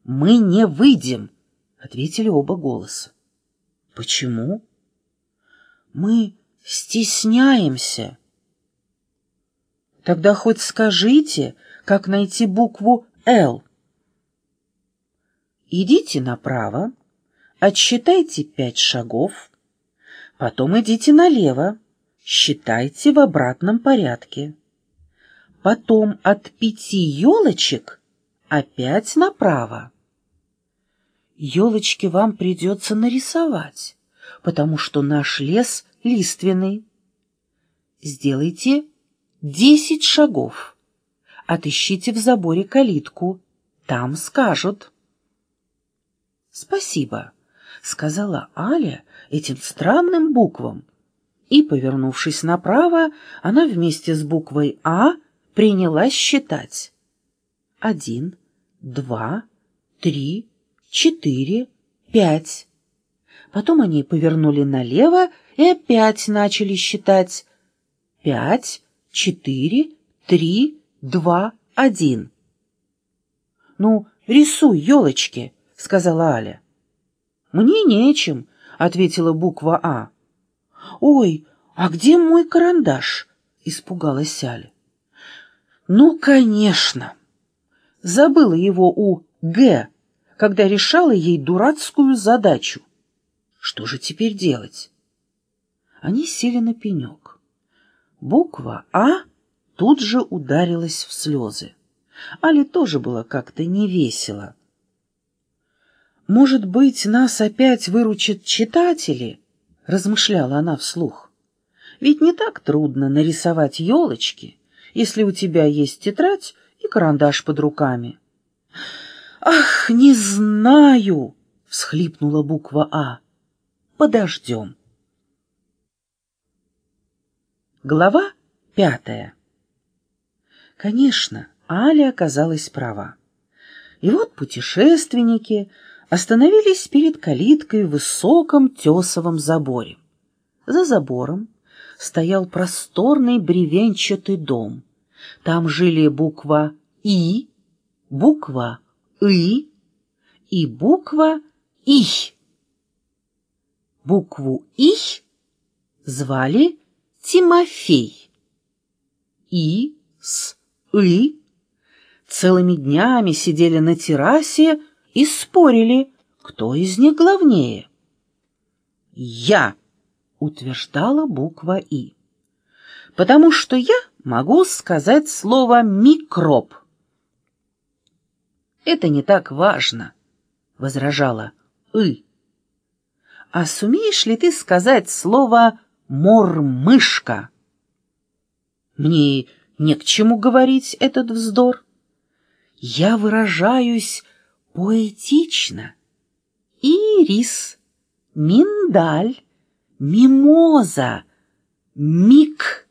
«Мы не выйдем», — ответили оба голоса. «Почему?» «Мы стесняемся». «Тогда хоть скажите, как найти букву «Л». Идите направо, отсчитайте 5 шагов, потом идите налево, считайте в обратном порядке. Потом от 5 елочек опять направо. Елочки вам придется нарисовать, потому что наш лес лиственный. Сделайте 10 шагов. Отыщите в заборе калитку, там скажут. «Спасибо», — сказала Аля этим странным буквам, и, повернувшись направо, она вместе с буквой «А» принялась считать. 1, 2, 3, 4, 5. Потом они повернули налево и опять начали считать. 5, 4, 3, 2, 1. «Ну, рисуй елочки», — сказала Аля. «Мне нечем», — ответила буква «А». «Ой, а где мой карандаш?» — испугалась Аля. «Ну, конечно. Забыла его у Г, когда решала ей дурацкую задачу. Что же теперь делать?» Они сели на пенек. Буква «А» тут же ударилась в слезы. Але тоже было как-то невесело. «Может быть, нас опять выручат читатели?» — размышляла она вслух. «Ведь не так трудно нарисовать елочки, если у тебя есть тетрадь и карандаш под руками». «Ах, не знаю!» — всхлипнула буква «А». «Подождем». Глава 5. Конечно, Аля оказалась права. И вот путешественники остановились перед калиткой в высоком тесовом заборе. За забором стоял просторный бревенчатый дом. Там жили буква «И», буква «И» и буква «И». Букву «И» звали Тимофей. «И» с «И» целыми днями сидели на террасе и спорили, кто из них главнее. «Я», — утверждала буква «И», «потому что я могу сказать слово «микроб». «Это не так важно», — возражала «И». «А сумеешь ли ты сказать слово «мормышка»?» «Мне не к чему говорить этот вздор. Я выражаюсь поэтично. Ирис, миндаль, мимоза, мик».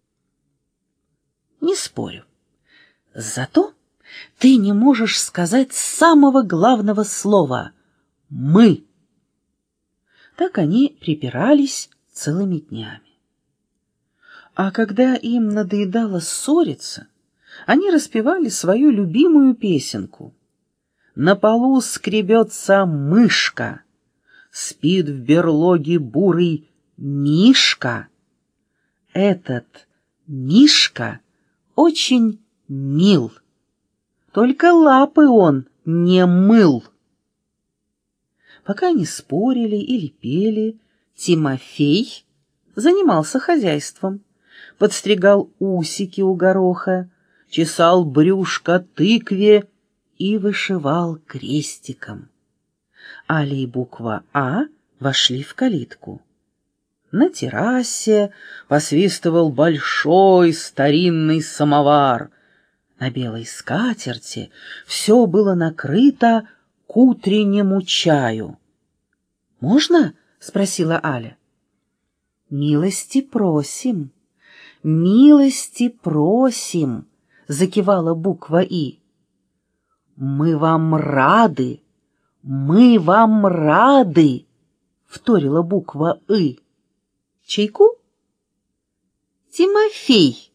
Не спорю. Зато ты не можешь сказать самого главного слова «мы». Так они припирались целыми днями. А когда им надоедало ссориться, они распевали свою любимую песенку. «На полу скребется мышка, спит в берлоге бурый Мишка. Этот Мишка очень мил, только лапы он не мыл». Пока они спорили или пели, Тимофей занимался хозяйством, подстригал усики у гороха, чесал брюшко тыкве и вышивал крестиком. Аля и буква «А» вошли в калитку. На террасе посвистывал большой старинный самовар. На белой скатерти все было накрыто к утреннему чаю. «Можно?» — спросила Аля. «Милости просим, милости просим», — закивала буква «И». «Мы вам рады, мы вам рады», — вторила буква «И». «Чайку?» «Тимофей,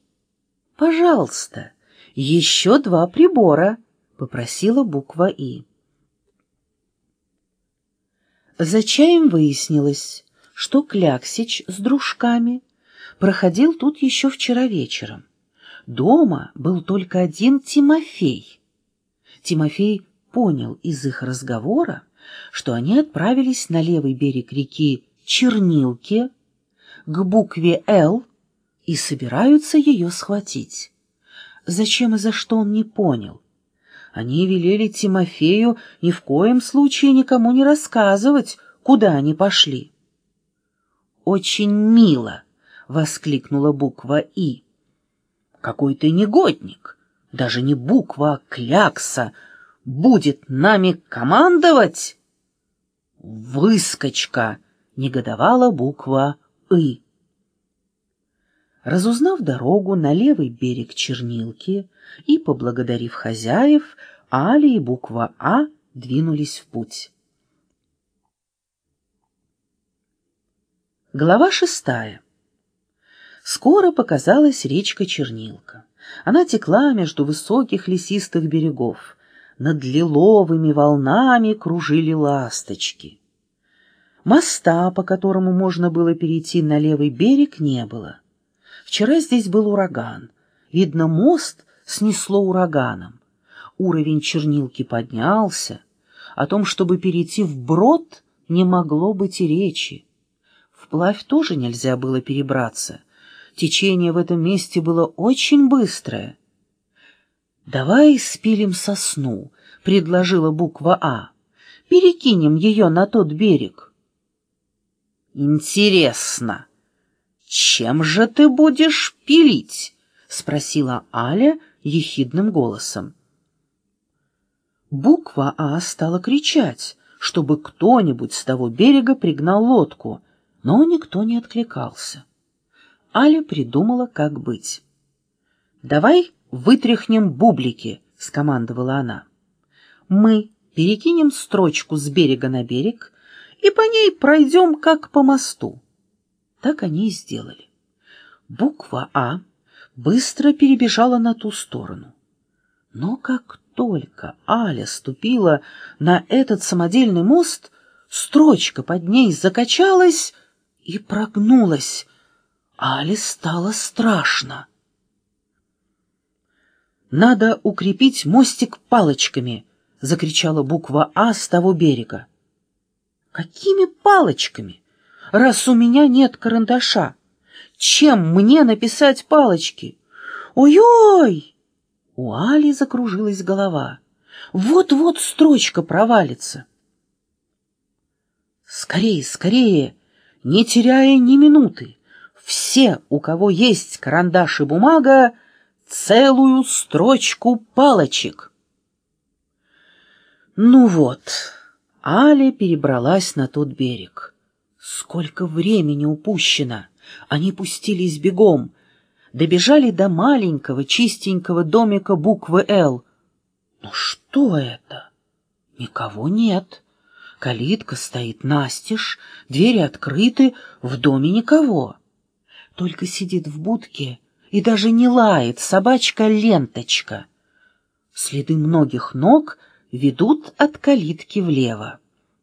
пожалуйста, еще 2 прибора», — попросила буква «И». За чаем выяснилось, что Кляксич с дружками проходил тут еще вчера вечером. Дома был только один Тимофей. Тимофей понял из их разговора, что они отправились на левый берег реки Чернилки к букве «Л» и собираются ее схватить. Зачем и за что он не понял. Они велели Тимофею ни в коем случае никому не рассказывать, куда они пошли. «Очень мило!» — воскликнула буква «И». «Какой ты негодник! Даже не буква, а клякса будет нами командовать!» «Выскочка!» — негодовала буква «И». Разузнав дорогу на левый берег Чернилки и поблагодарив хозяев, Аля и буква «А» двинулись в путь. Глава 6. Скоро показалась речка Чернилка. Она текла между высоких лесистых берегов. Над лиловыми волнами кружили ласточки. Моста, по которому можно было перейти на левый берег, не было. Вчера здесь был ураган. Видно, мост снесло ураганом. Уровень Чернилки поднялся. О том, чтобы перейти вброд, не могло быть и речи. Вплавь тоже нельзя было перебраться. Течение в этом месте было очень быстрое. «Давай спилим сосну», — предложила буква «А». «Перекинем ее на тот берег». «Интересно, чем же ты будешь пилить?» — спросила Аля ехидным голосом. Буква «А» стала кричать, чтобы кто-нибудь с того берега пригнал лодку, но никто не откликался. Аля придумала, как быть. «Давай вытряхнем бублики», — скомандовала она. «Мы перекинем строчку с берега на берег и по ней пройдем, как по мосту». Так они и сделали. Буква «А» быстро перебежала на ту сторону. Но как только Аля ступила на этот самодельный мост, строчка под ней закачалась и прогнулась. Але стало страшно. «Надо укрепить мостик палочками!» — закричала буква «А» с того берега. «Какими палочками? Раз у меня нет карандаша, чем мне написать палочки? Ой-ой!» У Али закружилась голова. Вот-вот строчка провалится. «Скорее, скорее, не теряя ни минуты! Все, у кого есть карандаш и бумага, целую строчку палочек!» Ну вот, Аля перебралась на тот берег. Сколько времени упущено! Они пустились бегом, добежали до маленького чистенького домика буквы «Л». Но что это? Никого нет. Калитка стоит настежь, двери открыты, в доме никого. Только сидит в будке и даже не лает собачка Ленточка. Следы многих ног ведут от калитки влево.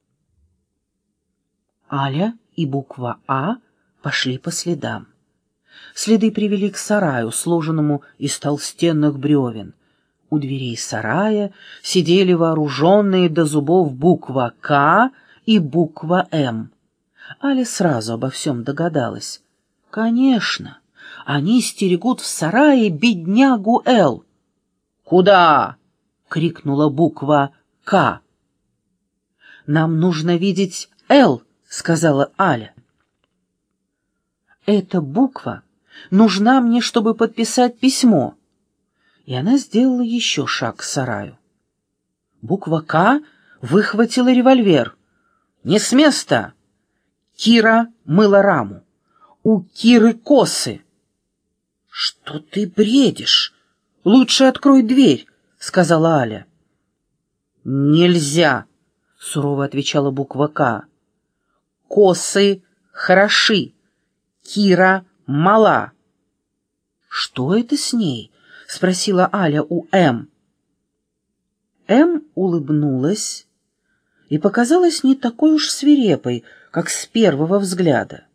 Аля и буква «А» пошли по следам. Следы привели к сараю, сложенному из толстенных бревен. У дверей сарая сидели вооруженные до зубов буква «К» и буква «М». Аля сразу обо всем догадалась. Конечно, они стерегут в сарае беднягу «Л». «Куда?» — крикнула буква «К». «Нам нужно видеть «Л», — сказала Аля. «Эта буква нужна мне, чтобы подписать письмо». И она сделала еще шаг к сараю. Буква «К» выхватила револьвер. «Не с места!» Кира мыла раму. У Киры косы. «Что ты бредишь? Лучше открой дверь», — сказала Аля. «Нельзя», — сурово отвечала буква «К». «Косы хороши. Кира мала». «Что это с ней?» — спросила Аля у М. М улыбнулась и показалась не такой уж свирепой, как с первого взгляда.